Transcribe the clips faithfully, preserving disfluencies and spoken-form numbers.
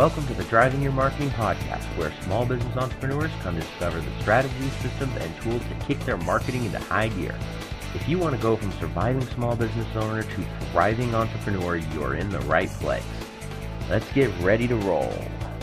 Welcome to the Driving Your Marketing podcast, where small business entrepreneurs come to discover the strategies, systems, and tools to kick their marketing into high gear. If you want to go from surviving small business owner to thriving entrepreneur, you're in the right place. Let's get ready to roll.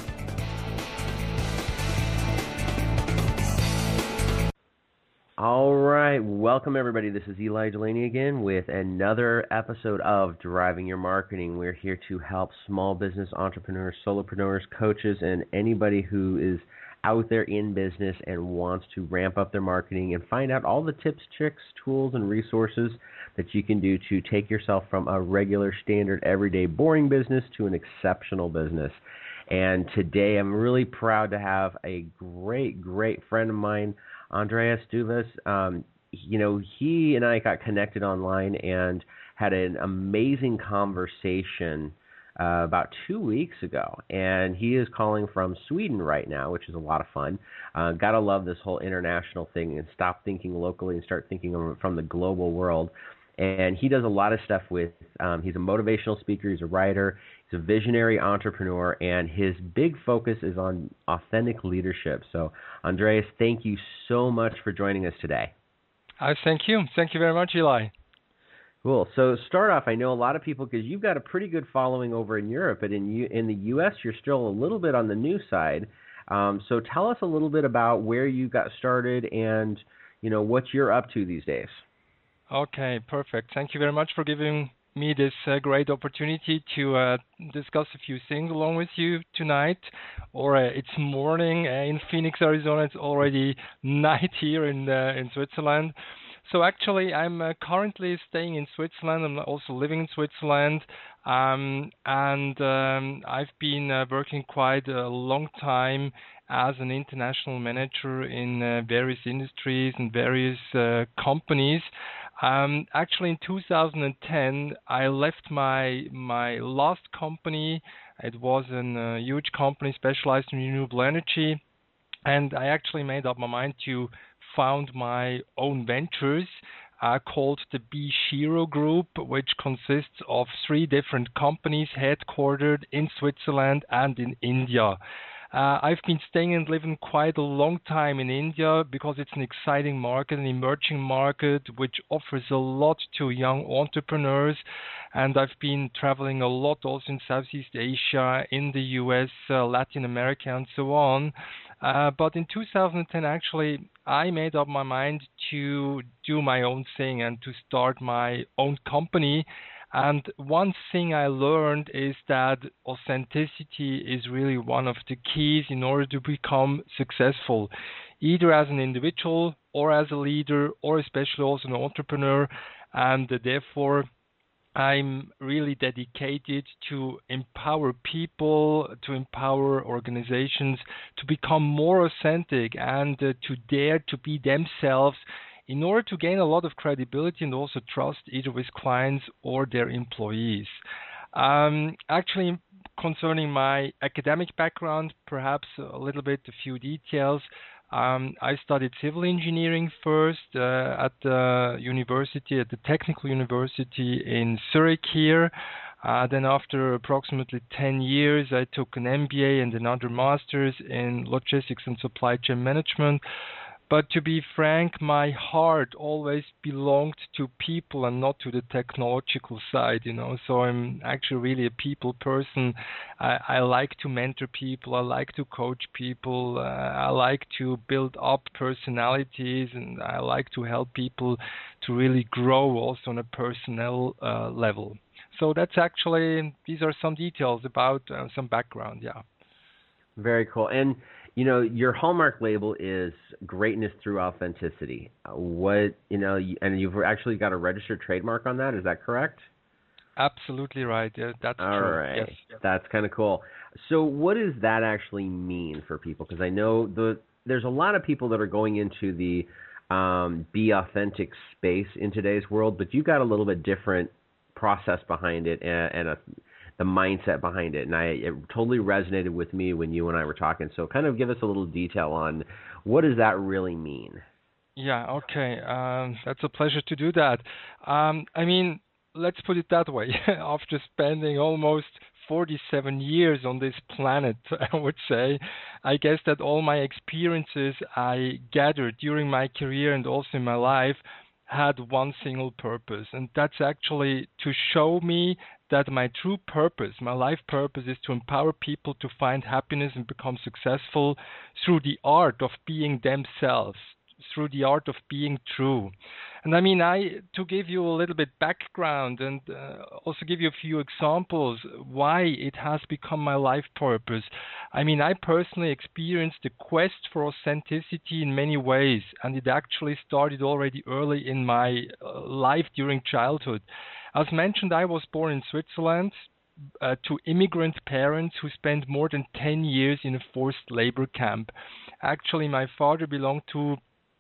All right, welcome everybody. This is Eli Delaney again with another episode of Driving Your Marketing. We're here to help small business entrepreneurs, solopreneurs, coaches, and anybody who is out there in business and wants to ramp up their marketing and find out all the tips, tricks, tools, and resources that you can do to take yourself from a regular, standard, everyday, boring business to an exceptional business. And today I'm really proud to have a great, great friend of mine, Andreas Duvas. Um, you know, he and I got connected online and had an amazing conversation uh, about two weeks ago. And he is calling from Sweden right now, which is a lot of fun. Uh, gotta love this whole international thing and stop thinking locally and start thinking from the global world. And he does a lot of stuff with, um, he's a motivational speaker, he's a writer, he's a visionary entrepreneur, and his big focus is on authentic leadership. So, Andreas, thank you so much for joining us today. I thank you. Thank you very much, Eli. Cool. So, start off, I know a lot of people, because you've got a pretty good following over in Europe, but in, U- in the U S, you're still a little bit on the new side. Um, so, tell us a little bit about where you got started and, you know, what you're up to these days. Okay, perfect. Thank you very much for giving me this uh, great opportunity to uh, discuss a few things along with you tonight. Or uh, it's morning uh, in Phoenix, Arizona. It's already night here in uh, in Switzerland. So actually, I'm uh, currently staying in Switzerland. I'm also living in Switzerland, um, and um, I've been uh, working quite a long time as an international manager in uh, various industries and various uh, companies. Um, actually, in two thousand ten, I left my my last company. It was a uh, huge company specialized in renewable energy, and I actually made up my mind to found my own ventures uh, called the B. Shiro Group, which consists of three different companies headquartered in Switzerland and in India. Uh, I've been staying and living quite a long time in India because it's an exciting market, an emerging market, which offers a lot to young entrepreneurs. And I've been traveling a lot also in Southeast Asia, in the U S, uh, Latin America, and so on. Uh, but in two thousand ten, actually, I made up my mind to do my own thing and to start my own company. And one thing I learned is that authenticity is really one of the keys in order to become successful, either as an individual or as a leader or especially also an entrepreneur. And uh, therefore, I'm really dedicated to empower people, to empower organizations to become more authentic and uh, to dare to be themselves in order to gain a lot of credibility and also trust either with clients or their employees. Um, actually, concerning my academic background, perhaps a little bit, a few details. Um, I studied civil engineering first uh, at the university, at the Technical University in Zurich here. Uh, then after approximately ten years, I took an M B A and another master's in logistics and supply chain management. But to be frank, my heart always belonged to people and not to the technological side, you know. So I'm actually really a people person. I, I like to mentor people. I like to coach people. Uh, I like to build up personalities, and I like to help people to really grow also on a personnel uh, level. So that's actually, these are some details about uh, some background, yeah. Very cool. And you know, your hallmark label is greatness through authenticity. What, you know, and you've actually got a registered trademark on that. Is that correct? Absolutely right. Yeah, that's All true. right. Yes. That's kind of cool. So what does that actually mean for people? Because I know the there's a lot of people that are going into the um, be authentic space in today's world, but you got a little bit different process behind it and, and a the mindset behind it. And I, it totally resonated with me when you and I were talking. So kind of give us a little detail on what does that really mean? Yeah, okay. Um, that's a pleasure to do that. Um, I mean, let's put it that way. After spending almost forty-seven years on this planet, I would say, I guess that all my experiences I gathered during my career and also in my life had one single purpose, and that's actually to show me that my true purpose, my life purpose, is to empower people to find happiness and become successful through the art of being themselves, through the art of being true. And I mean, I to give you a little bit background and uh, also give you a few examples why it has become my life purpose. I mean, I personally experienced the quest for authenticity in many ways, and it actually started already early in my uh, life during childhood. As mentioned, I was born in Switzerland uh, to immigrant parents who spent more than ten years in a forced labor camp. Actually, my father belonged to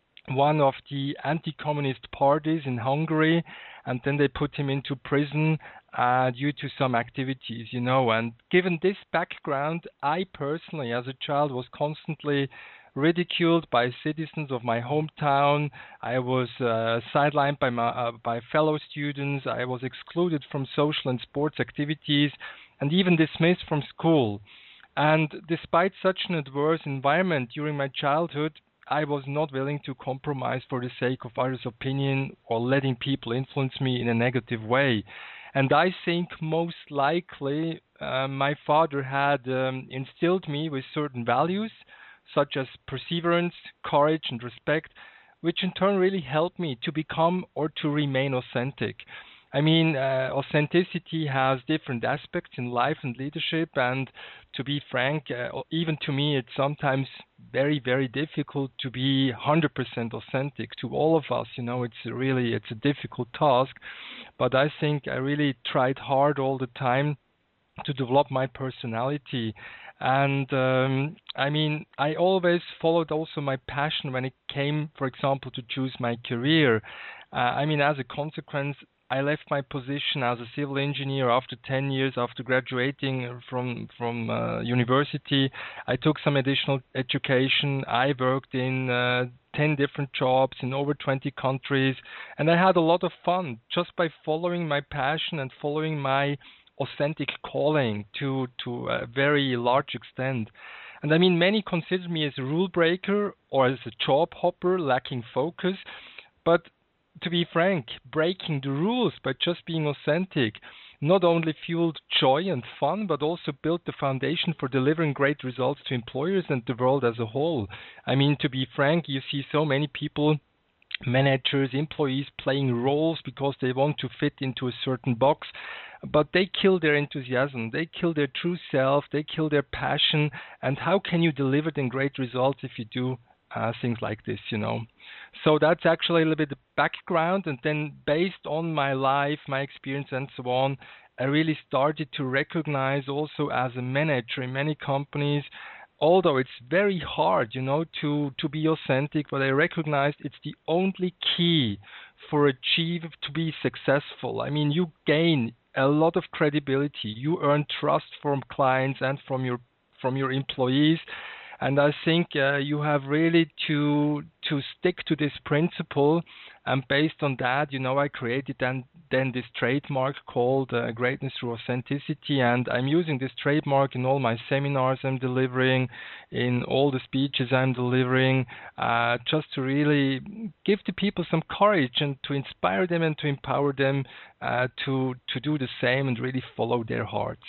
one of the anti-communist parties in Hungary, and then they put him into prison uh, due to some activities, you know. And given this background, I personally, as a child, was constantly ridiculed by citizens of my hometown. I was uh, sidelined by my uh, by fellow students. I was excluded from social and sports activities, and even dismissed from school. And despite such an adverse environment during my childhood, I was not willing to compromise for the sake of others' opinion or letting people influence me in a negative way. And I think most likely uh, my father had um, instilled me with certain values, such as perseverance, courage, and respect, which in turn really helped me to become or to remain authentic. I mean, uh, authenticity has different aspects in life and leadership, and to be frank, uh, even to me, it's sometimes very, very difficult to be one hundred percent authentic to all of us. You know, it's really, it's a difficult task, but I think I really tried hard all the time to develop my personality. And um, I mean, I always followed also my passion when it came, for example, to choose my career. Uh, I mean, as a consequence, I left my position as a civil engineer after ten years after graduating from from uh, university. I took some additional education. I worked in uh, ten different jobs in over twenty countries, and I had a lot of fun just by following my passion and following my authentic calling to to a very large extent. And I mean, many consider me as a rule breaker or as a job hopper lacking focus, but to be frank, breaking the rules by just being authentic not only fueled joy and fun, but also built the foundation for delivering great results to employers and the world as a whole. I mean, to be frank, you see so many people, managers, employees playing roles because they want to fit into a certain box, but they kill their enthusiasm, they kill their true self, they kill their passion. And how can you deliver them great results if you do uh, things like this, you know? So that's actually a little bit the background, and then based on my life, my experience and so on, I really started to recognize also as a manager in many companies, although it's very hard, you know, to, to be authentic, but I recognized it's the only key for achieve to be successful. I mean, you gain a lot of credibility, you earn trust from clients and from your from your employees. And I think uh, you have really to to stick to this principle. And based on that, you know, I created then then this trademark called uh, Greatness Through Authenticity. And I'm using this trademark in all my seminars I'm delivering, in all the speeches I'm delivering, uh, just to really give the people some courage and to inspire them and to empower them uh, to to do the same and really follow their hearts.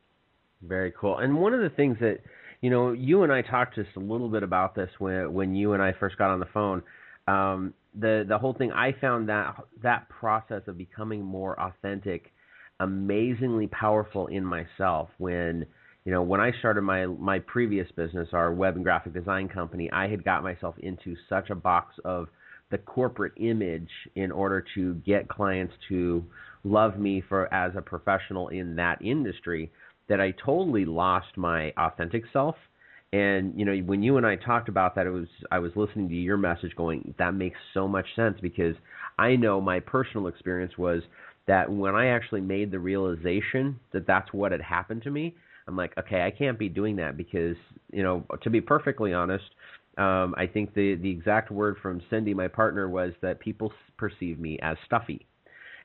Very cool. And one of the things that, you know, you and I talked just a little bit about this when when you and I first got on the phone. Um, the the whole thing, I found that that process of becoming more authentic amazingly powerful in myself. When you know when I started my my previous business, our web and graphic design company, I had got myself into such a box of the corporate image in order to get clients to love me for as a professional in that industry, that I totally lost my authentic self. And, you know, when you and I talked about that, it was I was listening to your message going, that makes so much sense, because I know my personal experience was that when I actually made the realization that that's what had happened to me, I'm like, okay, I can't be doing that because, you know, to be perfectly honest, um, I think the, the exact word from Cindy, my partner, was that people perceive me as stuffy.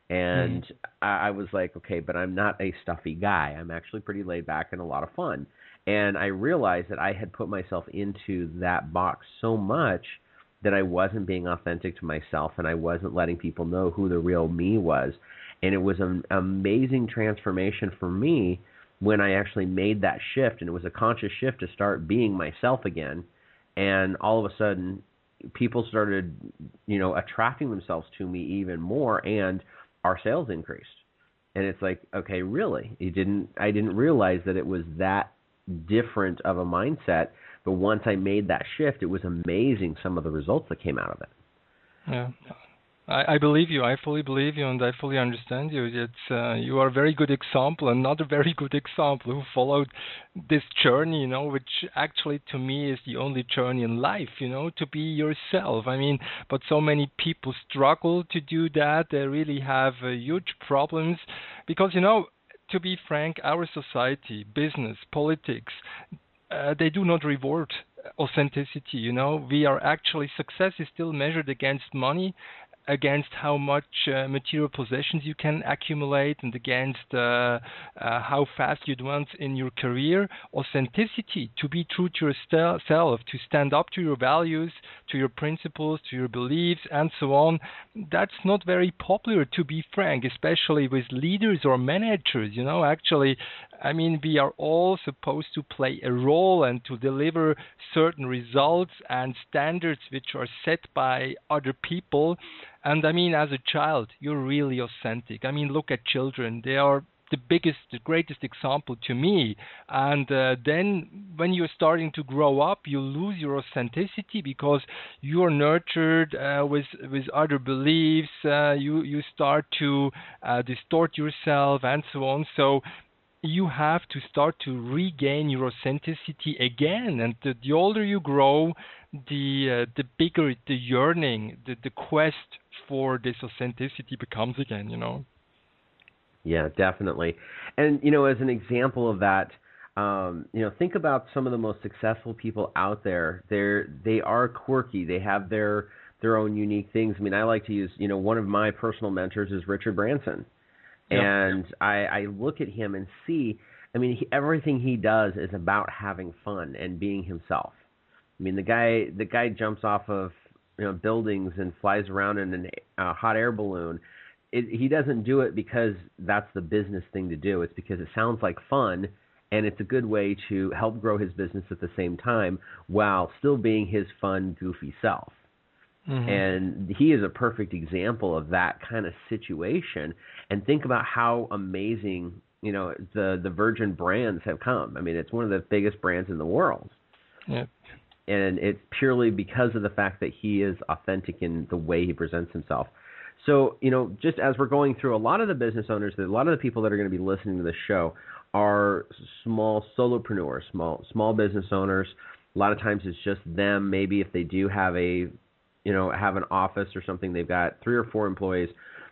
And Mm-hmm. I, I was like, okay, but I'm not a stuffy guy. I'm actually pretty laid back and a lot of fun. And I realized that I had put myself into that box so much that I wasn't being authentic to myself and I wasn't letting people know who the real me was. And it was an amazing transformation for me when I actually made that shift. And it was a conscious shift to start being myself again. And all of a sudden, people started, you know, attracting themselves to me even more, and our sales increased. And it's like, okay, really? You didn't I didn't realize that it was that different of a mindset, but once I made that shift, it was amazing some of the results that came out of it. Yeah. I, I believe you. I fully believe you, and I fully understand you. It's uh, you are a very good example, another very good example who followed this journey, you know, which actually to me is the only journey in life, you know, to be yourself. I mean, but so many people struggle to do that. They really have uh, huge problems because, you know, to be frank, our society, business, politics, uh, they do not reward authenticity. You know, we are actually success is still measured against money, against how much uh, material possessions you can accumulate, and against uh, uh, how fast you advance in your career. Authenticity, to be true to yourself, to stand up to your values, to your principles, to your beliefs, and so on. That's not very popular, to be frank, especially with leaders or managers. You know, actually, I mean, we are all supposed to play a role and to deliver certain results and standards which are set by other people. And I mean, as a child, you're really authentic. I mean, look at children. They are the biggest, the greatest example to me. And uh, then when you're starting to grow up, you lose your authenticity because you're nurtured uh, with with other beliefs. Uh, you you start to uh, distort yourself and so on. So you have to start to regain your authenticity again. And the, the older you grow, the uh, the bigger the yearning, the, the quest for this authenticity becomes again, you know. Yeah, definitely. And you know, as an example of that, um, you know, think about some of the most successful people out there. They're they are quirky. They have their their own unique things. I mean, I like to use, you know, one of my personal mentors is Richard Branson. Yeah. And I, I look at him and see, I mean, he, everything he does is about having fun and being himself. I mean, the guy the guy jumps off of, you know, buildings and flies around in a uh, hot air balloon. It, he doesn't do it because that's the business thing to do. It's because it sounds like fun, and it's a good way to help grow his business at the same time while still being his fun, goofy self. Hmm. And he is a perfect example of that kind of situation. And think about how amazing, you know, the the Virgin brands have come. I mean, it's one of the biggest brands in the world. Yeah. And it's purely because of the fact that he is authentic in the way he presents himself. So, you know, just as we're going through, a lot of the business owners, a lot of the people that are going to be listening to this show are small solopreneurs, small small business owners. A lot of times it's just them. Maybe if they do have a, you know, have an office or something, they've got three or four employees.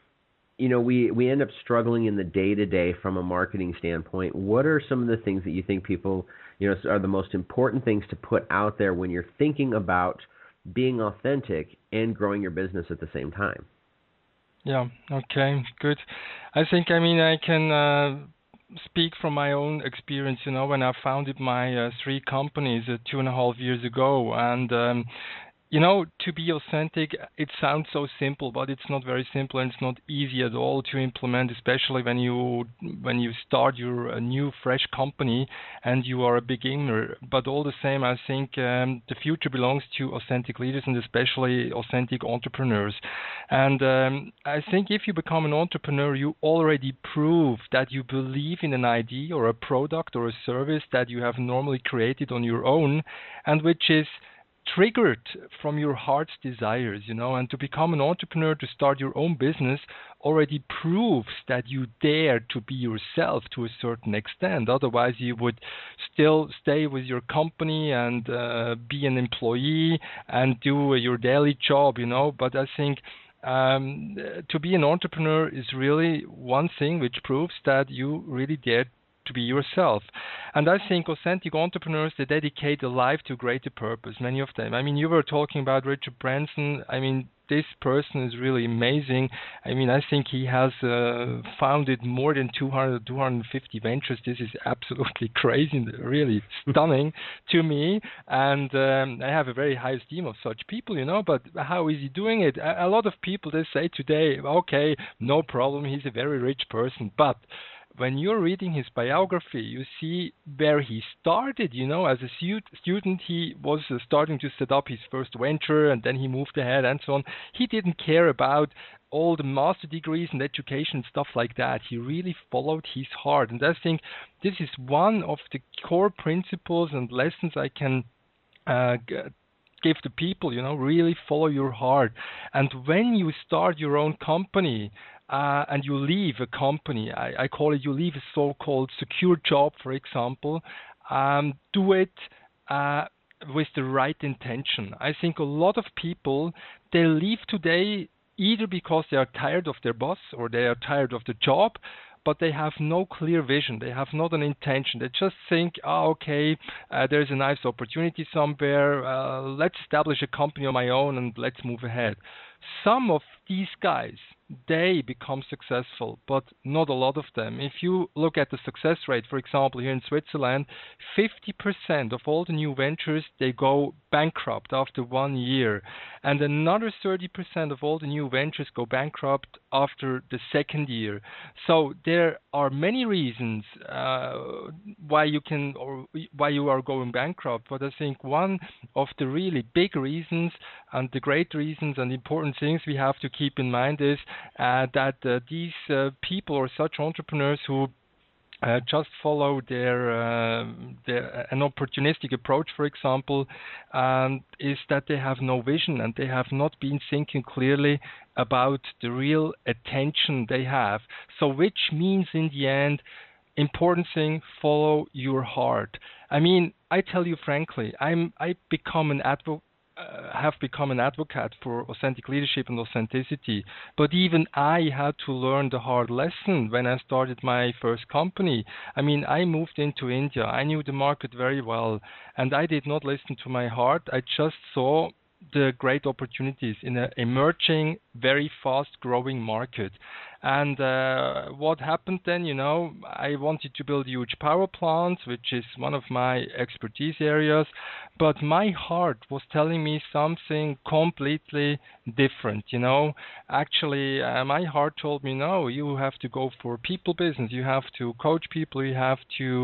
You know, we, we end up struggling in the day-to-day from a marketing standpoint. What are some of the things that you think people, you know, are the most important things to put out there when you're thinking about being authentic and growing your business at the same time? Yeah. Okay. Good. I think, I mean, I can uh, speak from my own experience. You know, when I founded my uh, three companies uh, two and a half years ago, and um, you know, to be authentic, it sounds so simple, but it's not very simple, and it's not easy at all to implement, especially when you when you start your a new fresh company and you are a beginner. But all the same, I think um, the future belongs to authentic leaders and especially authentic entrepreneurs. And um, I think if you become an entrepreneur, you already prove that you believe in an idea or a product or a service that you have normally created on your own, and which is triggered from your heart's desires, you know. And to become an entrepreneur, to start your own business, already proves that you dare to be yourself to a certain extent. Otherwise, you would still stay with your company and uh, be an employee and do uh, your daily job, you know. But I think um, to be an entrepreneur is really one thing which proves that you really dare to be yourself. And I think authentic entrepreneurs, they dedicate a life to greater purpose, many of them. I mean, you were talking about Richard Branson. I mean, this person is really amazing. I mean, I think he has uh, founded more than two hundred, two hundred fifty ventures. This is absolutely crazy, really stunning to me. And um, I have a very high esteem of such people, you know, but how is he doing it? A, a lot of people, they say today, okay, no problem, he's a very rich person. But when you're reading his biography, you see where he started. You know, as a stu- student, he was uh, starting to set up his first venture, and then he moved ahead and so on. He didn't care about all the master degrees and education, stuff like that. He really followed his heart. And I think this is one of the core principles and lessons I can uh, g- give to people, you know, really follow your heart. And when you start your own company, uh, and you leave a company, I, I call it, you leave a so-called secure job, for example, um, do it uh, with the right intention. I think a lot of people, they leave today either because they are tired of their boss or they are tired of the job, but they have no clear vision. They have not an intention. They just think, oh, okay, uh, there's a nice opportunity somewhere. Uh, let's establish a company on my own and let's move ahead. Some of these guys, they become successful, but not a lot of them. If you look at the success rate, for example, here in Switzerland, fifty percent of all the new ventures, they go bankrupt after one year. And another thirty percent of all the new ventures go bankrupt after the second year. So there are many reasons uh, why you can or why you are going bankrupt. But I think one of the really big reasons and the great reasons and important things we have to keep in mind is uh, that uh, these uh, people or such entrepreneurs who Uh, just follow their, uh, their an opportunistic approach, for example, um, is that they have no vision and they have not been thinking clearly about the real attention they have. So, which means in the end, important thing: follow your heart. I mean, I tell you frankly, I'm I become an advocate. Uh, have become an advocate for authentic leadership and authenticity. But even I had to learn the hard lesson when I started my first company. I mean, I moved into India. I knew the market very well, and I did not listen to my heart. I just saw the great opportunities in an emerging, very fast-growing market. And uh, what happened then, you know, I wanted to build huge power plants, which is one of my expertise areas, but my heart was telling me something completely different, you know. Actually, uh, my heart told me, no, you have to go for people business, you have to coach people, you have to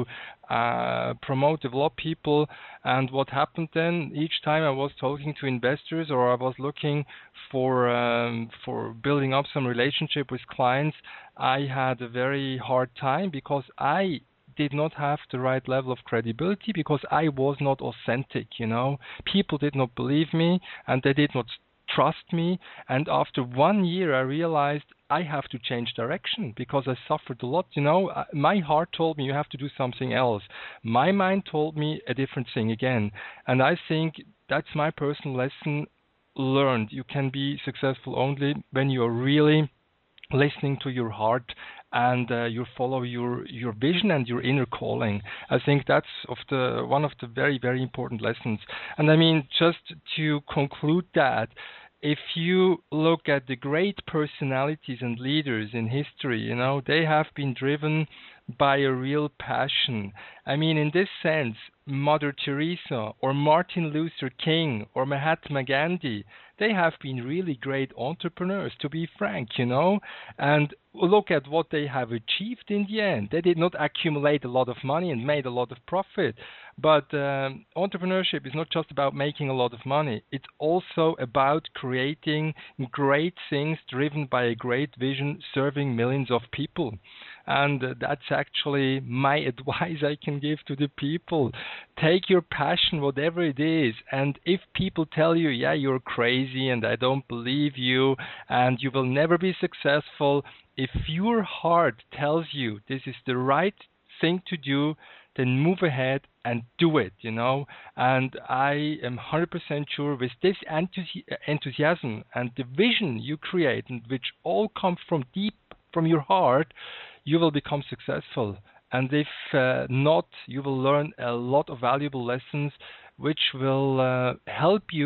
uh, promote, develop people. And what happened then, each time I was talking to investors or I was looking for um, for building up some relationship with clients, I had a very hard time because I did not have the right level of credibility, because I was not authentic, you know. People did not believe me and they did not trust me. And after one year, I realized I have to change direction because I suffered a lot, you know. My heart told me you have to do something else. My mind told me a different thing again. And I think that's my personal lesson learned. You can be successful only when you're really listening to your heart and uh, you follow your your vision and your inner calling. I think that's of the one of the very, very important lessons. And I mean, just to conclude that, if you look at the great personalities and leaders in history, you know, they have been driven by a real passion. I mean, in this sense, Mother Teresa or Martin Luther King or Mahatma Gandhi, they have been really great entrepreneurs, to be frank, you know. And look at what they have achieved in the end. They did not accumulate a lot of money and made a lot of profit. But um, entrepreneurship is not just about making a lot of money. It's also about creating great things driven by a great vision, serving millions of people. And uh, that's actually my advice I can give to the people. Take your passion, whatever it is. And if people tell you, yeah, you're crazy and I don't believe you and you will never be successful, if your heart tells you this is the right thing to do, then move ahead and do it, you know. And I am one hundred percent sure with this enthusi- enthusiasm and the vision you create, and which all come from deep from your heart, you will become successful. And if uh, not, you will learn a lot of valuable lessons which will uh, help you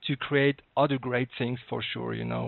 to create other great things for sure, you know.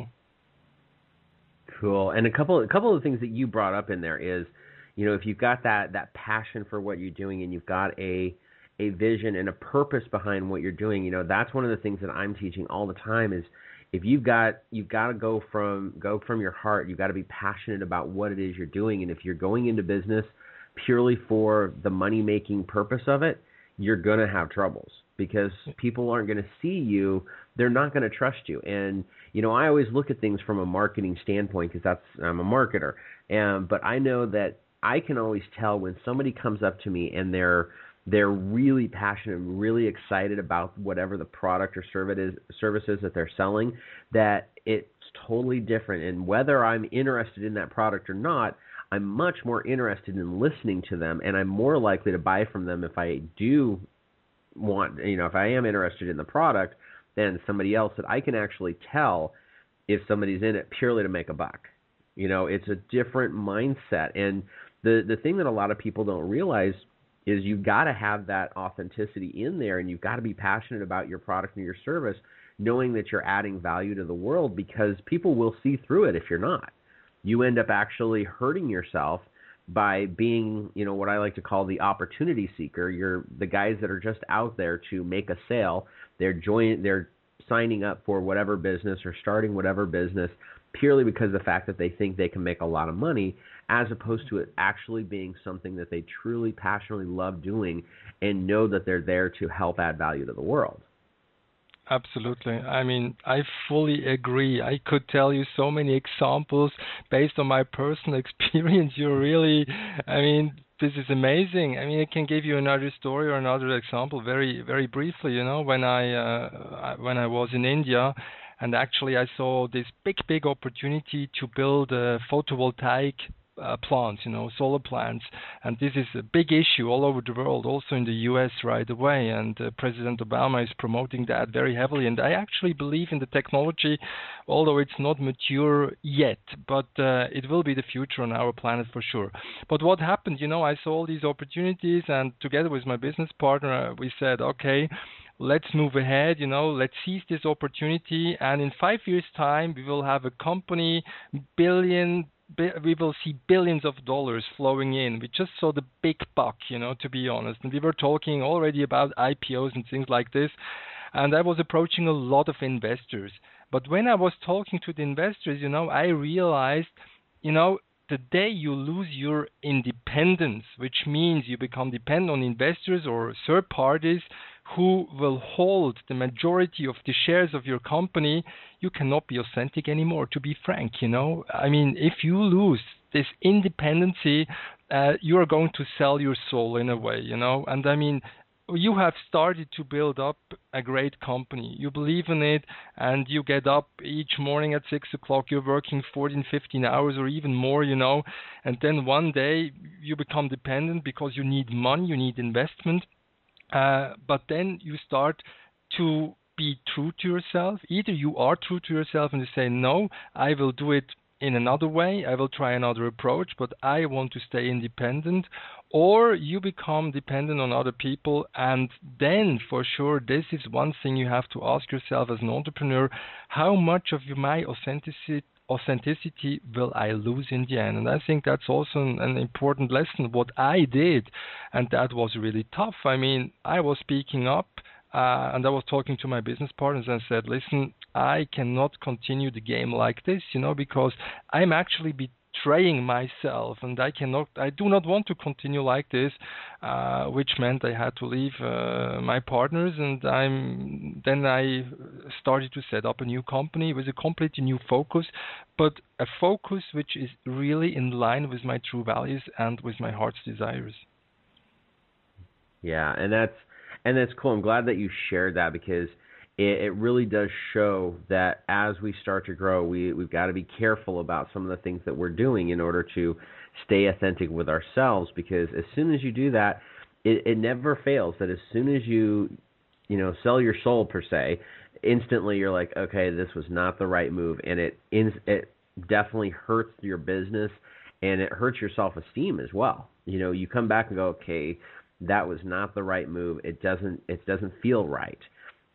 Cool. And a couple a couple of things that you brought up in there is, you know, if you've got that that passion for what you're doing and you've got a a vision and a purpose behind what you're doing, you know, that's one of the things that I'm teaching all the time is if you've got you've got to go from go from your heart, you've got to be passionate about what it is you're doing. And if you're going into business purely for the money-making purpose of it, you're going to have troubles because people aren't going to see you. They're not going to trust you. And, you know, I always look at things from a marketing standpoint because that's I'm a marketer. And, but I know that I can always tell when somebody comes up to me and they're they're really passionate and really excited about whatever the product or service is, service is that they're selling, that it's totally different. And whether I'm interested in that product or not, I'm much more interested in listening to them, and I'm more likely to buy from them if I do want, you know, if I am interested in the product than somebody else that I can actually tell if somebody's in it purely to make a buck. You know, it's a different mindset. And the, the thing that a lot of people don't realize is you've got to have that authenticity in there, and you've got to be passionate about your product and your service, knowing that you're adding value to the world, because people will see through it if you're not. You end up actually hurting yourself by being, you know, what I like to call the opportunity seeker. You're the guys that are just out there to make a sale. They're join, they're signing up for whatever business or starting whatever business purely because of the fact that they think they can make a lot of money, as opposed to it actually being something that they truly, passionately love doing and know that they're there to help add value to the world. Absolutely. I mean, I fully agree. I could tell you so many examples based on my personal experience. You're really, I mean, this is amazing. I mean, I can give you another story or another example very, very briefly. You know, when I uh, when I was in India, and actually I saw this big, big opportunity to build a photovoltaic Uh, plants, you know, solar plants, and this is a big issue all over the world, also in the U S right away, and uh, President Obama is promoting that very heavily, and I actually believe in the technology, although it's not mature yet, but uh, it will be the future on our planet for sure. But what happened, you know, I saw all these opportunities, and together with my business partner, uh, we said, okay, let's move ahead, you know, let's seize this opportunity, and in five years' time, we will have a company, billion we will see billions of dollars flowing in. We just saw the big buck, you know, to be honest. And we were talking already about I P Os and things like this. And I was approaching a lot of investors. But when I was talking to the investors, you know, I realized, you know, the day you lose your independence, which means you become dependent on investors or third parties who will hold the majority of the shares of your company, you cannot be authentic anymore, to be frank, you know. I mean, if you lose this independency, uh, you are going to sell your soul in a way, you know. And I mean, you have started to build up a great company. You believe in it, and you get up each morning at six o'clock. You're working fourteen, fifteen hours or even more, you know. And then one day you become dependent because you need money, you need investment. Uh, but then you start to be true to yourself. Either you are true to yourself and you say, no, I will do it in another way, I will try another approach, but I want to stay independent, or you become dependent on other people. And then for sure, this is one thing you have to ask yourself as an entrepreneur: how much of my authenticity authenticity will I lose in the end? And I think that's also an, an important lesson, what I did, and that was really tough. I mean, I was speaking up, uh, and I was talking to my business partners and I said, listen, I cannot continue the game like this, you know, because I'm actually betraying myself, and I cannot, I do not want to continue like this, uh, which meant I had to leave uh, my partners, and I'm then I started to set up a new company with a completely new focus, but a focus which is really in line with my true values and with my heart's desires. Yeah, and that's and that's cool. I'm glad that you shared that, because it, it really does show that as we start to grow, we, we've got to be careful about some of the things that we're doing in order to stay authentic with ourselves, because as soon as you do that, it, it never fails that as soon as you, you know, sell your soul per se, instantly you're like, okay, this was not the right move, and it it definitely hurts your business, and it hurts your self-esteem as well. You know, you come back and go, okay, that was not the right move. It doesn't it doesn't feel right.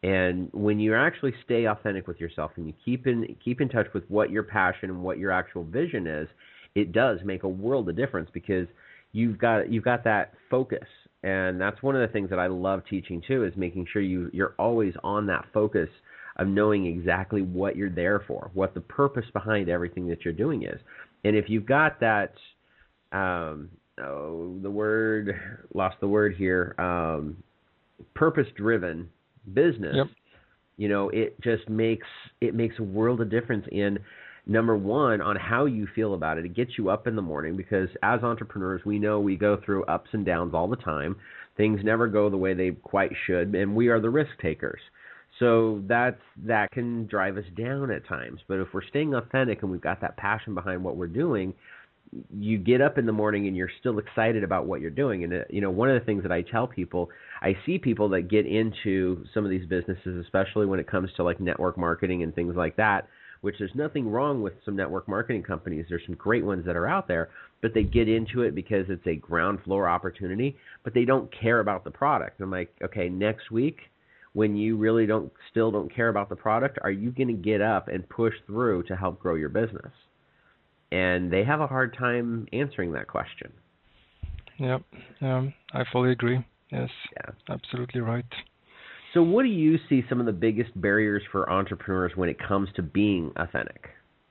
And when you actually stay authentic with yourself and you keep in keep in touch with what your passion and what your actual vision is, it does make a world of difference because you've got you've got that focus. And that's one of the things that I love teaching too, is making sure you you're always on that focus of knowing exactly what you're there for, what the purpose behind everything that you're doing is. And if you've got that, um, oh, the word, lost the word here, um, purpose-driven business, Yep. you know, it just makes it makes a world of difference in, number one, on how you feel about it. It gets you up in the morning because as entrepreneurs, we know we go through ups and downs all the time. Things never go the way they quite should, and we are the risk takers. So that's, that can drive us down at times. But if we're staying authentic and we've got that passion behind what we're doing, you get up in the morning and you're still excited about what you're doing. And, uh, you know, one of the things that I tell people, I see people that get into some of these businesses, especially when it comes to like network marketing and things like that, which there's nothing wrong with some network marketing companies. There's some great ones that are out there, but they get into it because it's a ground floor opportunity, but they don't care about the product. I'm like, okay, next week, when you really don't, still don't care about the product, are you going to get up and push through to help grow your business? And they have a hard time answering that question. Yep. Um, I fully agree. Yes. Yeah. Absolutely right. So what do you see some of the biggest barriers for entrepreneurs when it comes to being authentic?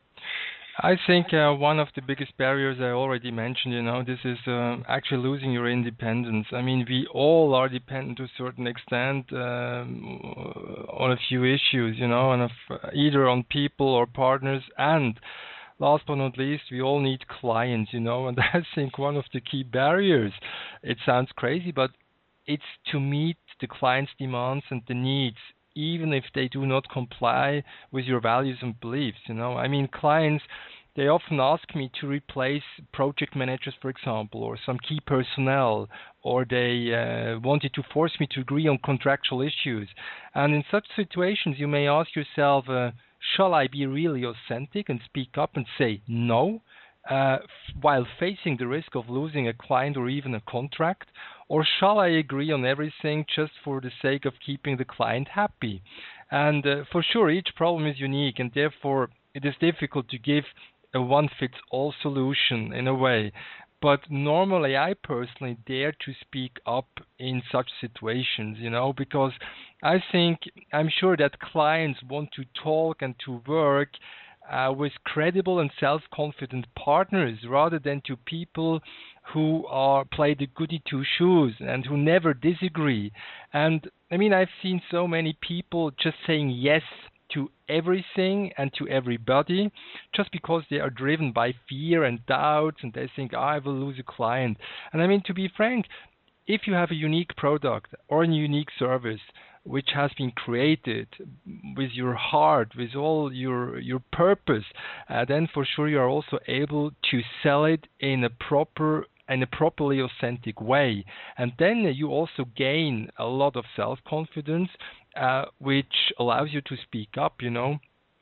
I think uh, one of the biggest barriers I already mentioned, you know, this is uh, actually losing your independence. I mean, we all are dependent to a certain extent um, on a few issues, you know, and if, either on people or partners. And last but not least, we all need clients, you know, and I think one of the key barriers, it sounds crazy, but it's to meet the client's demands and the needs, even if they do not comply with your values and beliefs, you know. I mean, clients, they often ask me to replace project managers, for example, or some key personnel, or they uh, wanted to force me to agree on contractual issues. And in such situations, you may ask yourself, uh, shall I be really authentic and speak up and say no, uh, f- while facing the risk of losing a client or even a contract? Or shall I agree on everything just for the sake of keeping the client happy? And uh, for sure, each problem is unique, and therefore it is difficult to give a one-fits-all solution in a way. But normally, I personally dare to speak up in such situations, you know, because I think, I'm sure that clients want to talk and to work uh, with credible and self-confident partners rather than to people who are play the goody two shoes and who never disagree. And I mean, I've seen so many people just saying yes to everything and to everybody just because they are driven by fear and doubts and they think, oh, I will lose a client. And I mean, to be frank, if you have a unique product or a unique service which has been created with your heart, with all your your purpose, uh, then for sure you are also able to sell it in a proper in a properly authentic way. And then you also gain a lot of self-confidence, uh, which allows you to speak up, you know.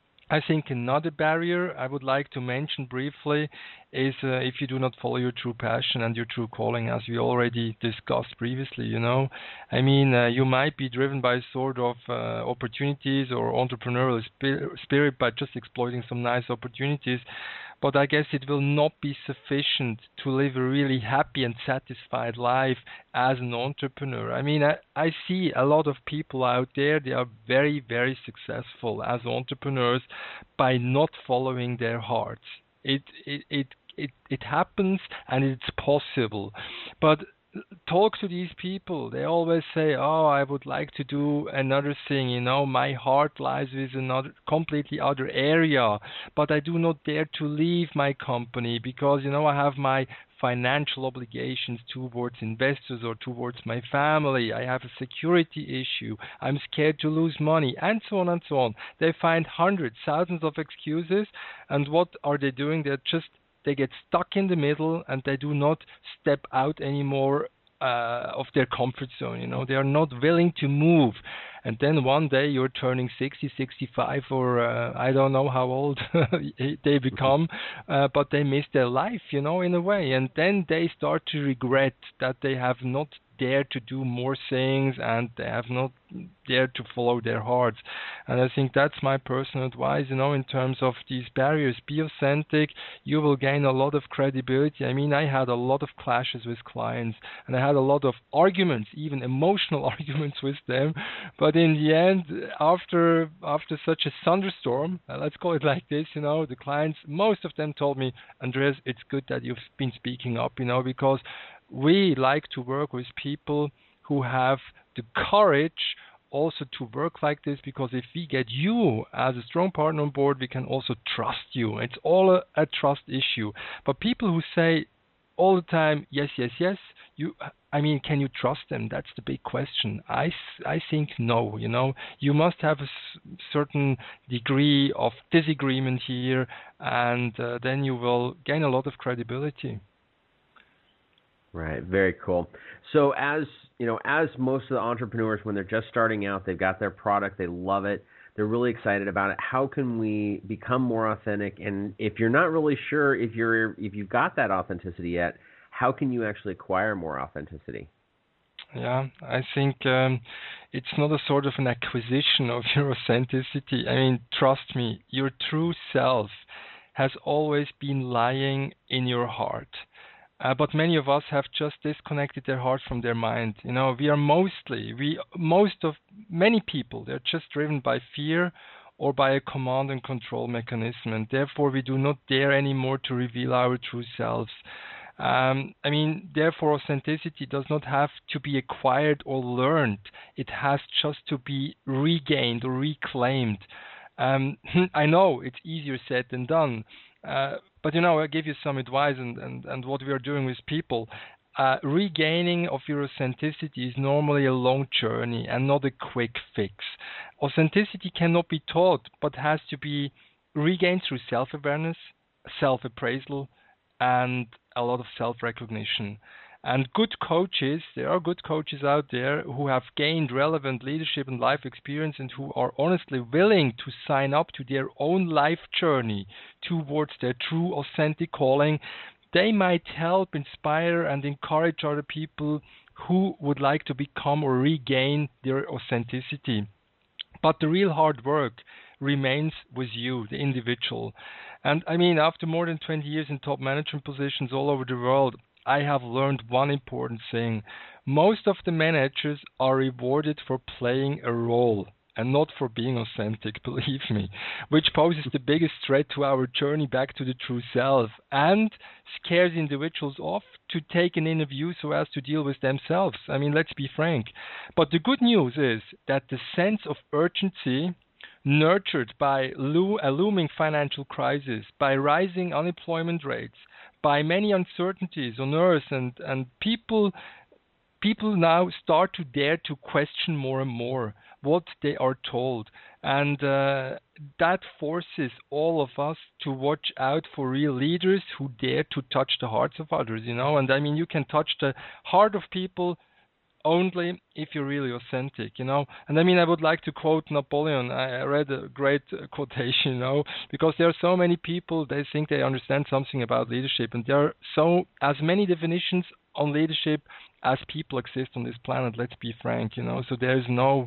I think another barrier I would like to mention briefly is uh, if you do not follow your true passion and your true calling, as we already discussed previously, you know. I mean, uh, you might be driven by sort of uh, opportunities or entrepreneurial spir- spirit by just exploiting some nice opportunities, but I guess it will not be sufficient to live a really happy and satisfied life as an entrepreneur. I mean, I, I see a lot of people out there, they are very, very successful as entrepreneurs by not following their hearts. It, it, it, it, it happens and it's possible. But talk to these people. They always say, oh, I would like to do another thing, you know, my heart lies with another completely other area, but I do not dare to leave my company because, you know, I have my financial obligations towards investors or towards my family. I have a security issue. I'm scared to lose money, and so on and so on. They find hundreds, thousands of excuses, and what are they doing? They're just They get stuck in the middle and they do not step out anymore uh, of their comfort zone. You know, they are not willing to move. And then one day you're turning sixty, sixty-five, or uh, I don't know how old they become, uh, but they miss their life, you know, in a way. And then they start to regret that they have not dare to do more things, and they have not dared to follow their hearts. And I think that's my personal advice, you know, in terms of these barriers. Be authentic. You will gain a lot of credibility. I mean, I had a lot of clashes with clients, and I had a lot of arguments, even emotional arguments with them. But in the end, after after such a thunderstorm, uh, let's call it like this, you know, the clients, most of them told me, Andreas, it's good that you've been speaking up, you know, because we like to work with people who have the courage also to work like this, because if we get you as a strong partner on board, we can also trust you. It's all a, a trust issue. But people who say all the time, yes, yes, yes, you, I mean, can you trust them? That's the big question. I, I think no, you know, you must have a s- certain degree of disagreement here, and uh, then you will gain a lot of credibility. Right. Very cool. So as, you know, as most of the entrepreneurs, when they're just starting out, they've got their product, they love it, they're really excited about it. How can we become more authentic? And if you're not really sure if you're, if you've got that authenticity yet, how can you actually acquire more authenticity? Yeah, I think um, it's not a sort of an acquisition of your authenticity. I mean, trust me, your true self has always been lying in your heart. Uh, but many of us have just disconnected their heart from their mind. You know, we are mostly, we most of many people, they're just driven by fear or by a command and control mechanism, and therefore we do not dare anymore to reveal our true selves. Um, I mean, therefore, authenticity does not have to be acquired or learned. It has just to be regained or reclaimed. Um, I know it's easier said than done. Uh, but, you know, I give you some advice and, and, and what we are doing with people. Uh, regaining of your authenticity is normally a long journey and not a quick fix. Authenticity cannot be taught, but has to be regained through self-awareness, self-appraisal, and a lot of self-recognition. And good coaches, there are good coaches out there who have gained relevant leadership and life experience and who are honestly willing to sign up to their own life journey towards their true authentic calling. They might help inspire and encourage other people who would like to become or regain their authenticity. But the real hard work remains with you, the individual. And I mean, after more than twenty years in top management positions all over the world, I have learned one important thing. Most of the managers are rewarded for playing a role and not for being authentic, believe me, which poses the biggest threat to our journey back to the true self and scares individuals off to take an inner view so as to deal with themselves. I mean, let's be frank. But the good news is that the sense of urgency nurtured by lo- a looming financial crisis, by rising unemployment rates, by many uncertainties on earth, and, and people people now start to dare to question more and more what they are told. And uh, that forces all of us to watch out for real leaders who dare to touch the hearts of others, you know. And I mean, you can touch the heart of people only if you're really authentic, you know. And I mean, I would like to quote Napoleon. I read a great quotation, you know, because there are so many people, they think they understand something about leadership, and there are so as many definitions on leadership as people exist on this planet. Let's be frank, you know. So there is no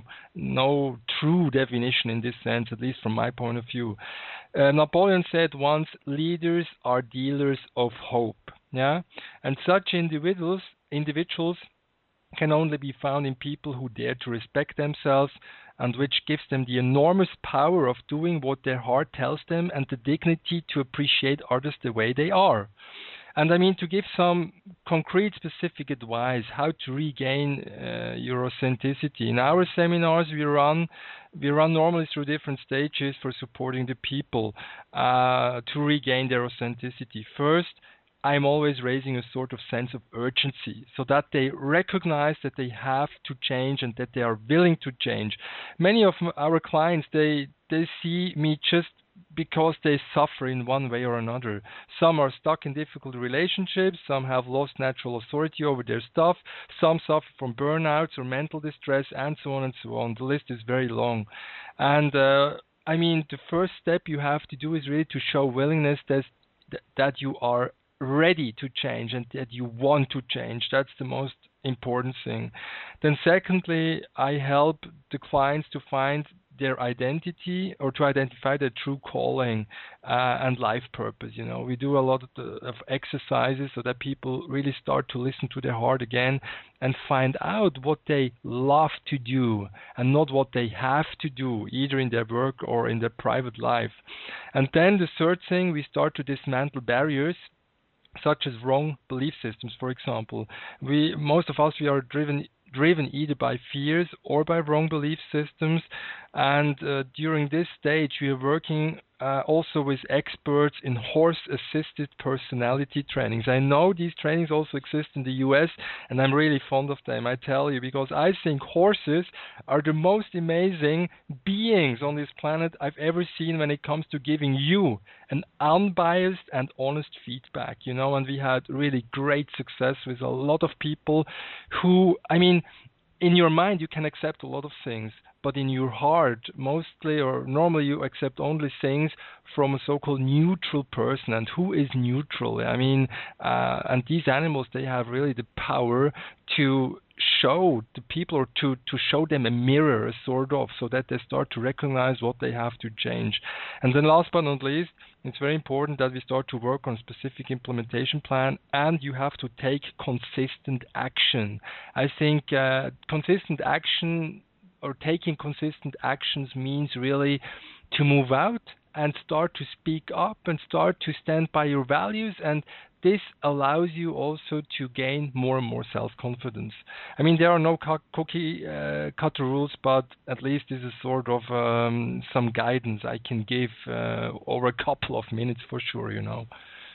no true definition in this sense, at least from my point of view. Uh, Napoleon said once, "Leaders are dealers of hope." Yeah, and such individuals individuals can only be found in people who dare to respect themselves, and which gives them the enormous power of doing what their heart tells them and the dignity to appreciate others the way they are. And I mean, to give some concrete, specific advice how to regain uh, your authenticity. In our seminars, we run we run normally through different stages for supporting the people uh, to regain their authenticity. First, I'm always raising a sort of sense of urgency so that they recognize that they have to change and that they are willing to change. Many of our clients, they they see me just because they suffer in one way or another. Some are stuck in difficult relationships, some have lost natural authority over their stuff, some suffer from burnouts or mental distress, and so on and so on. The list is very long. And uh, I mean, the first step you have to do is really to show willingness that, that you are ready to change and that you want to change. That's the most important thing. Then secondly, I help the clients to find their identity or to identify their true calling uh, and life purpose. You know, we do a lot of, the, of exercises so that people really start to listen to their heart again and find out what they love to do and not what they have to do, either in their work or in their private life. And then the third thing, we start to dismantle barriers such as wrong belief systems. For example, we most of us we are driven driven either by fears or by wrong belief systems. And uh, during this stage, we are working uh, also with experts in horse-assisted personality trainings. I know these trainings also exist in the U S, and I'm really fond of them, I tell you, because I think horses are the most amazing beings on this planet I've ever seen when it comes to giving you an unbiased and honest feedback, you know, and we had really great success with a lot of people who, I mean, in your mind, you can accept a lot of things, but in your heart, mostly or normally you accept only things from a so-called neutral person. And who is neutral? I mean, uh, and these animals, they have really the power to show the people or to, to show them a mirror, sort of, so that they start to recognize what they have to change. And then last but not least, it's very important that we start to work on a specific implementation plan, and you have to take consistent action. I think uh, consistent action or taking consistent actions means really to move out and start to speak up and start to stand by your values, and this allows you also to gain more and more self-confidence. I mean, there are no cookie uh, cutter rules, but at least this is sort of um, some guidance I can give uh, over a couple of minutes for sure, you know.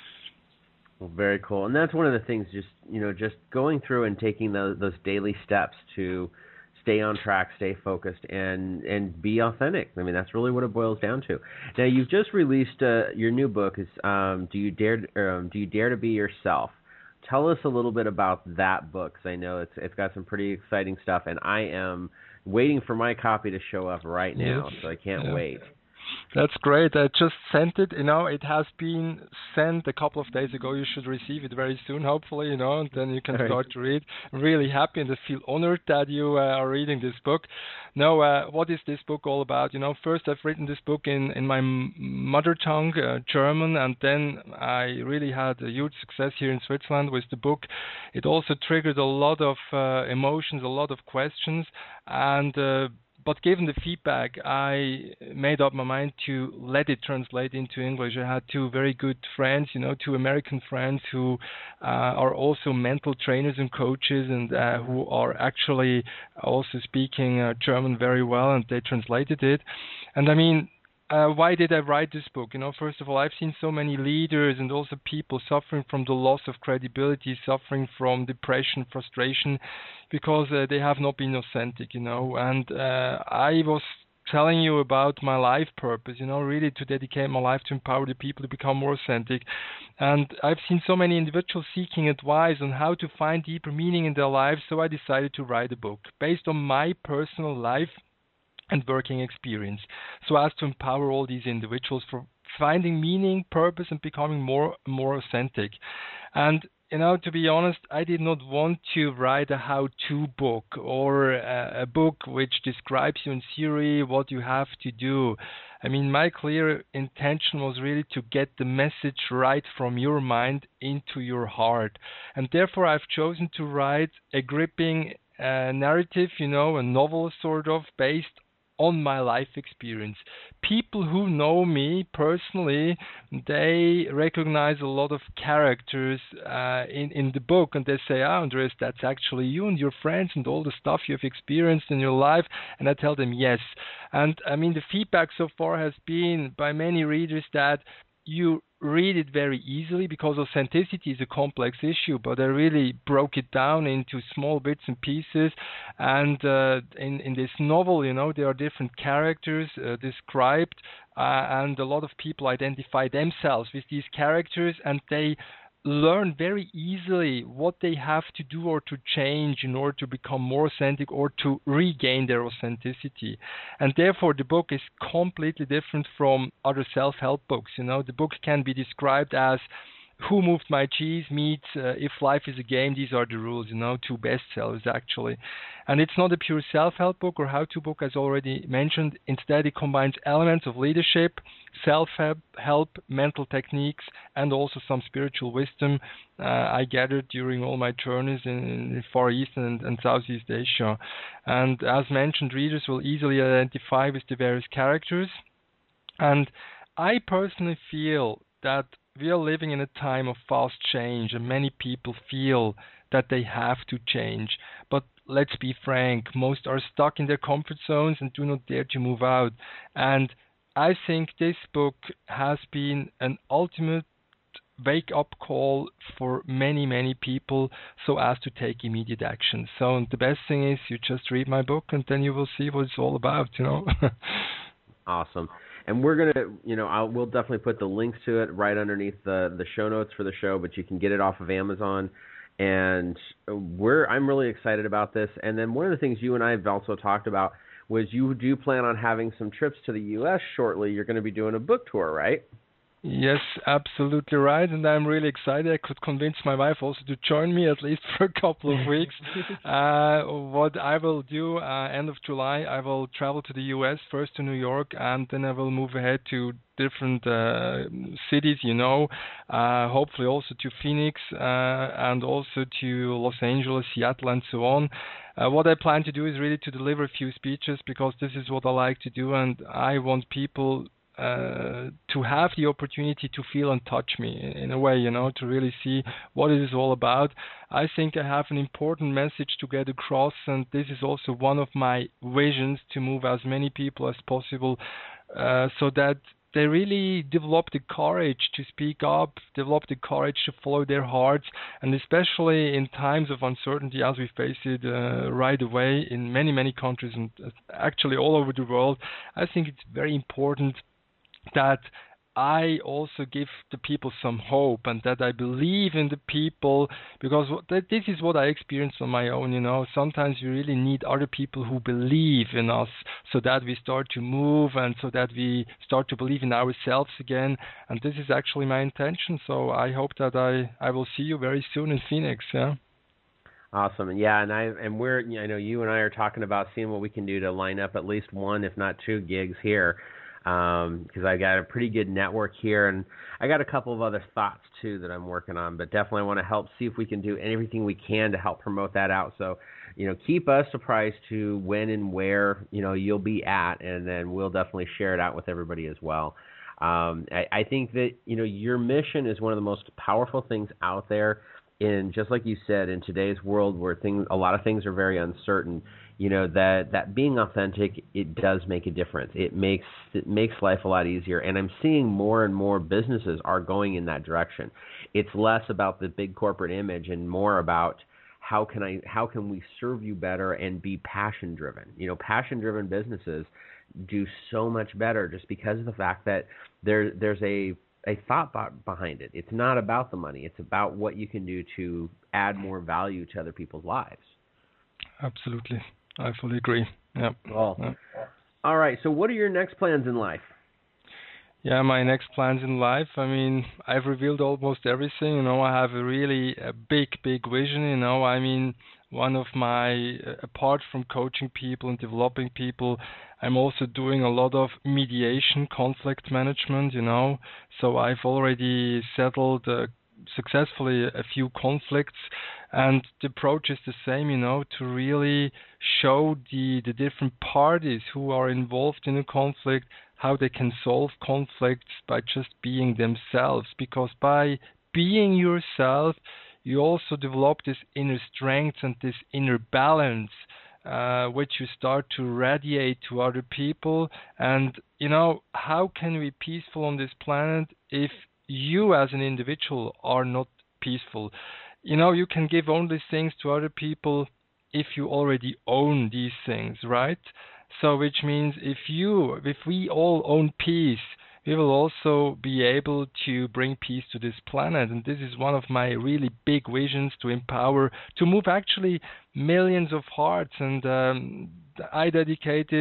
Well, very cool. And that's one of the things, just, you know, just going through and taking those, those daily steps to stay on track, stay focused, and and be authentic. I mean, that's really what it boils down to. Now, you've just released uh, your new book. Is um, do you dare um, do you dare to be yourself? Tell us a little bit about that book, because I know it's it's got some pretty exciting stuff, and I am waiting for my copy to show up right now, yes. So I can't yeah. wait. That's great. I just sent it. You know, it has been sent a couple of days ago. You should receive it very soon, hopefully, you know, and then you can start right. to read. I'm really happy and I feel honored that you uh, are reading this book. Now, uh, what is this book all about? You know, first I've written this book in, in my mother tongue, uh, German, and then I really had a huge success here in Switzerland with the book. It also triggered a lot of uh, emotions, a lot of questions, and uh, But given the feedback, I made up my mind to let it translate into English. I had two very good friends, you know, two American friends who uh, are also mental trainers and coaches, and uh, who are actually also speaking uh, German very well, and they translated it. And I mean, Uh, why did I write this book? You know, first of all, I've seen so many leaders and also people suffering from the loss of credibility, suffering from depression, frustration, because uh, they have not been authentic, you know. And uh, I was telling you about my life purpose, you know, really to dedicate my life to empower the people to become more authentic. And I've seen so many individuals seeking advice on how to find deeper meaning in their lives, so I decided to write a book based on my personal life and working experience, so as to empower all these individuals for finding meaning, purpose, and becoming more more authentic. And you know, to be honest, I did not want to write a how-to book or a, a book which describes you in theory what you have to do. I mean, my clear intention was really to get the message right from your mind into your heart. And therefore, I've chosen to write a gripping uh, narrative, you know, a novel sort of, based on my life experience. People who know me personally, they recognize a lot of characters uh, in, in the book, and they say, ah, Andreas, that's actually you and your friends and all the stuff you've experienced in your life. And I tell them yes. And I mean, the feedback so far has been by many readers that you read it very easily, because authenticity is a complex issue, but I really broke it down into small bits and pieces. And uh, in, in this novel, you know, there are different characters uh, described, uh, and a lot of people identify themselves with these characters, and they learn very easily what they have to do or to change in order to become more authentic or to regain their authenticity. And therefore, the book is completely different from other self-help books. You know, the book can be described as Who Moved My Cheese meets uh, If Life is a Game. These are the rules, you know, two bestsellers actually. And it's not a pure self-help book or how-to book, as already mentioned. Instead, it combines elements of leadership, self-help, help, mental techniques, and also some spiritual wisdom uh, I gathered during all my journeys in, in the Far East and, and Southeast Asia. And as mentioned, readers will easily identify with the various characters. And I personally feel that we are living in a time of fast change, and many people feel that they have to change. But let's be frank, most are stuck in their comfort zones and do not dare to move out. And I think this book has been an ultimate wake-up call for many, many people so as to take immediate action. So the best thing is you just read my book and then you will see what it's all about, you know. Awesome. And we're going to, you know, I'll, we'll definitely put the links to it right underneath the, the show notes for the show, but you can get it off of Amazon. And we're I'm really excited about this. And then one of the things you and I have also talked about was you do plan on having some trips to the U S shortly. You're going to be doing a book tour, right? Yes, absolutely right, and I'm really excited. I could convince my wife also to join me at least for a couple of weeks. uh, what I will do, uh, end of July, I will travel to the U S, first to New York, and then I will move ahead to different uh, cities, you know, uh, hopefully also to Phoenix, uh, and also to Los Angeles, Seattle, and so on. Uh, what I plan to do is really to deliver a few speeches, because this is what I like to do, and I want people Uh, to have the opportunity to feel and touch me in, in a way, you know, to really see what it is all about. I think I have an important message to get across, and this is also one of my visions, to move as many people as possible, uh, so that they really develop the courage to speak up, develop the courage to follow their hearts, and especially in times of uncertainty as we face it uh, right away in many, many countries, and actually all over the world. I think it's very important that I also give the people some hope, and that I believe in the people, because this is what I experienced on my own, you know. Sometimes we really need other people who believe in us, so that we start to move, and so that we start to believe in ourselves again. And this is actually my intention, so I hope that I, I will see you very soon in Phoenix, yeah. Awesome. Yeah, and I and we're I know you and I are talking about seeing what we can do to line up at least one, if not two gigs here. Because um, I got a pretty good network here, and I got a couple of other thoughts too that I'm working on. But definitely want to help see if we can do everything we can to help promote that out. So, you know, keep us apprised to when and where you know you'll be at, and then we'll definitely share it out with everybody as well. Um, I, I think that you know your mission is one of the most powerful things out there. In just like you said, in today's world where things, a lot of things are very uncertain. You know, that, that being authentic, it does make a difference. It makes it makes life a lot easier. And I'm seeing more and more businesses are going in that direction. It's less about the big corporate image and more about how can I how can we serve you better and be passion driven. You know, passion driven businesses do so much better just because of the fact that there there's a a thought behind it. It's not about the money. It's about what you can do to add more value to other people's lives. Absolutely. I fully agree. Yeah. Well, yeah. All right. So what are your next plans in life? Yeah, my next plans in life, I mean, I've revealed almost everything. You know, I have a really a big, big vision. You know, I mean, one of my, uh, apart from coaching people and developing people, I'm also doing a lot of mediation, conflict management, you know. So I've already settled uh, successfully a few conflicts, and the approach is the same, you know, to really show the, the different parties who are involved in a conflict how they can solve conflicts by just being themselves. Because by being yourself, you also develop this inner strength and this inner balance, uh, which you start to radiate to other people. And, you know, how can we be peaceful on this planet if you as an individual are not peaceful? You know, you can give only things to other people if you already own these things, right? So which means if you, if we all own peace, we will also be able to bring peace to this planet. And this is one of my really big visions, to empower, to move actually millions of hearts. And um, I dedicated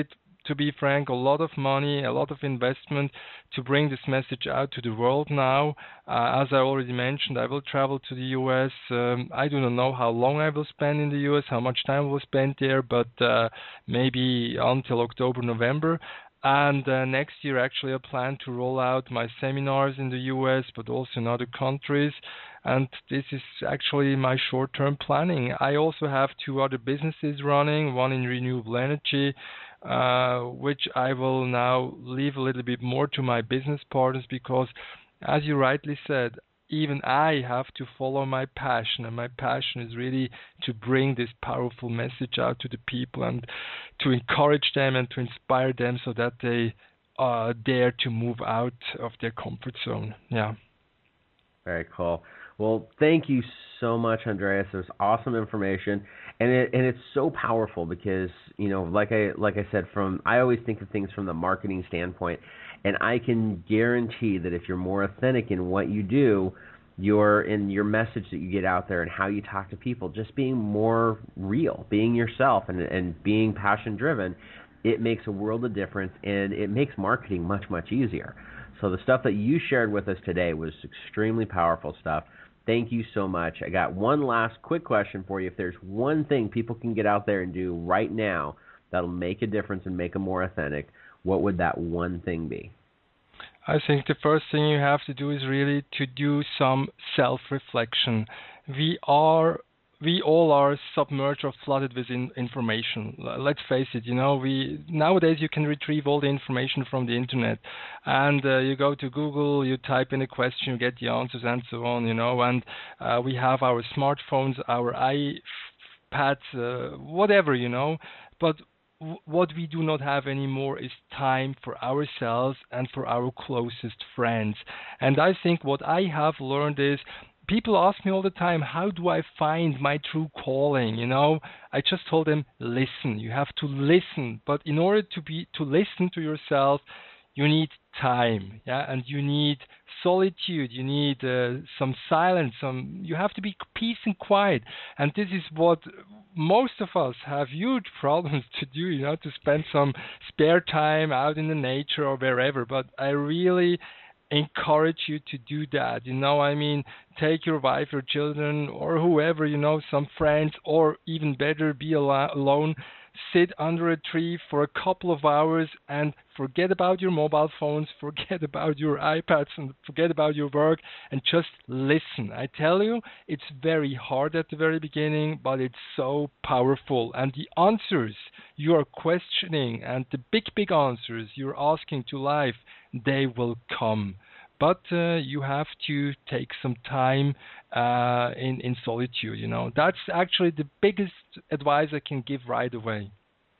to be frank, a lot of money, a lot of investment to bring this message out to the world now. Uh, as I already mentioned, I will travel to the U S. Um, I do not know how long I will spend in the U S, how much time I will spend there, but uh, maybe until October, November. And uh, next year, actually, I plan to roll out my seminars in the U S, but also in other countries. And this is actually my short-term planning. I also have two other businesses running, one in renewable energy, uh, which I will now leave a little bit more to my business partners because, as you rightly said, even I have to follow my passion, and my passion is really to bring this powerful message out to the people and to encourage them and to inspire them so that they uh, dare to move out of their comfort zone. Yeah. Very cool. Well, thank you so much, Andreas. It was awesome information, and it and it's so powerful because, you know, like I like I said, from I always think of things from the marketing standpoint, and I can guarantee that if you're more authentic in what you do, your in your message that you get out there and how you talk to people, just being more real, being yourself, and and being passion driven, it makes a world of difference, and it makes marketing much much easier. So the stuff that you shared with us today was extremely powerful stuff. Thank you so much. I got one last quick question for you. If there's one thing people can get out there and do right now that'll make a difference and make them more authentic, what would that one thing be? I think the first thing you have to do is really to do some self-reflection. We are We all are submerged or flooded with in information. Let's face it, you know, we nowadays you can retrieve all the information from the internet, and uh, you go to Google, you type in a question, you get the answers, and so on, you know. And uh, we have our smartphones, our iPads, uh, whatever, you know. But w- what we do not have anymore is time for ourselves and for our closest friends. And I think what I have learned is, people ask me all the time, how do I find my true calling? You know, I just told them, listen. You have to listen. But in order to be to listen to yourself, you need time, yeah, and you need solitude. You need uh, some silence. Some you have to be peace and quiet. And this is what most of us have huge problems to do. You know, to spend some spare time out in the nature or wherever. But I really encourage you to do that. You know, I mean, take your wife, your children, or whoever, you know, some friends, or even better, be al- alone. Sit under a tree for a couple of hours and forget about your mobile phones, forget about your iPads, and forget about your work, and just listen. I tell you, it's very hard at the very beginning, but it's so powerful. And the answers you are questioning and the big, big answers you're asking to life, they will come. But uh, you have to take some time uh, in, in solitude, you know. That's actually the biggest advice I can give right away.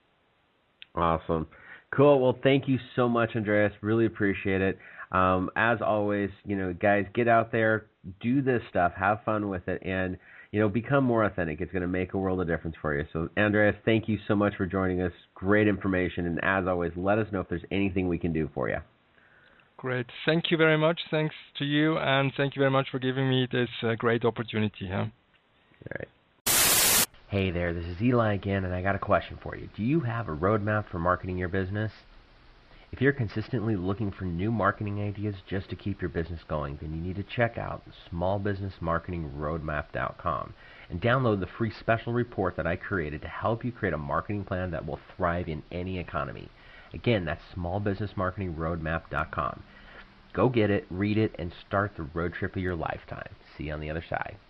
Awesome. Cool. Well, thank you so much, Andreas. Really appreciate it. Um, as always, you know, guys, get out there, do this stuff, have fun with it, and, you know, become more authentic. It's going to make a world of difference for you. So, Andreas, thank you so much for joining us. Great information. And as always, let us know if there's anything we can do for you. Great. Thank you very much. Thanks to you, and thank you very much for giving me this uh, great opportunity. Huh? All right. Hey there, this is Eli again, and I got a question for you. Do you have a roadmap for marketing your business? If you're consistently looking for new marketing ideas just to keep your business going, then you need to check out small business marketing roadmap dot com and download the free special report that I created to help you create a marketing plan that will thrive in any economy. Again, that's small business marketing roadmap dot com. Go get it, read it, and start the road trip of your lifetime. See you on the other side.